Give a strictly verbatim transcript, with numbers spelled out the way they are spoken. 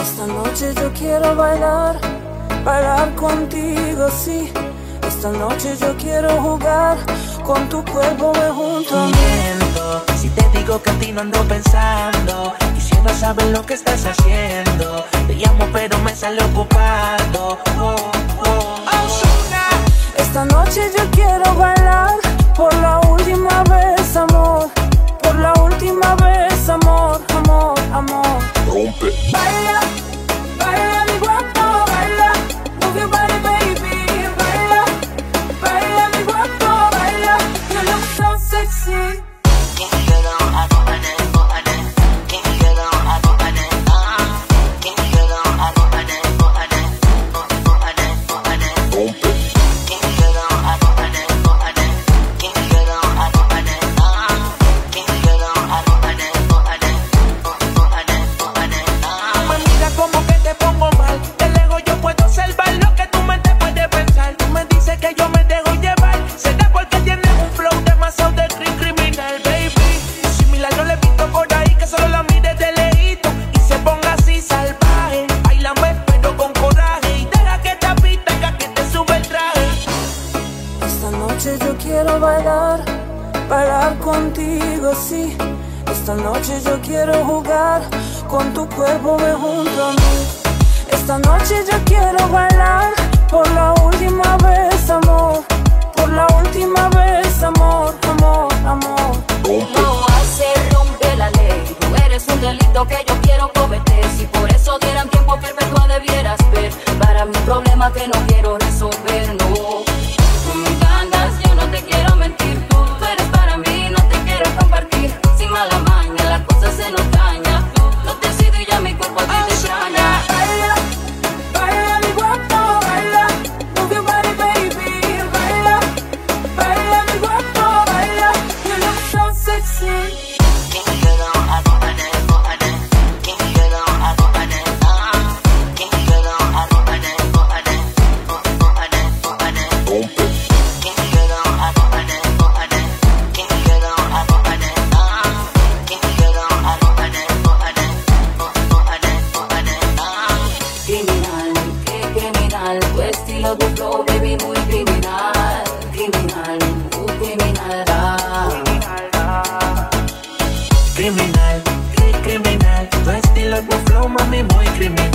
Esta noche yo quiero bailar, bailar contigo, sí. Esta noche yo quiero jugar, con tu cuerpo me junto a mí. Miento, si te digo que a ti no ando pensando. Quisiera saber lo que estás haciendo. Te llamo pero me sale ocupado. Oh, oh, oh. Esta noche yo quiero bailar, por la última vez, amor. Por la última vez, amor, amor, amor. Rompe. Baila, baila mi guapo, baila. Move your body, baby. Baila, baila mi guapo, baila. You look so sexy. Yo quiero bailar, bailar contigo, sí. Esta noche yo quiero jugar, con tu cuerpo me junto a mí. Esta noche yo quiero bailar, por la última vez, amor. Por la última vez, amor, amor, amor. No hace rompe la ley. Tú eres un delito que yo quiero cometer. Si por eso dieran tiempo perpetuo debieras ver. Para mi problema que no quiero resolver, no. Tú me encantas, yo no te quiero mentir. Tú, tú eres para mí, no te quiero compartir. Sin mala maña, la cosa se nos daña. No te decido y ya mi cuerpo a ti te extraña. Baila, baila mi guapo, baila. Move your body, baby. Baila, baila mi guapo, baila. You look so sexy. Tu flow, baby, muy criminal, criminal, muy criminal, ah. Criminal, cri- criminal, tu estilo, tu flow, mami, muy criminal.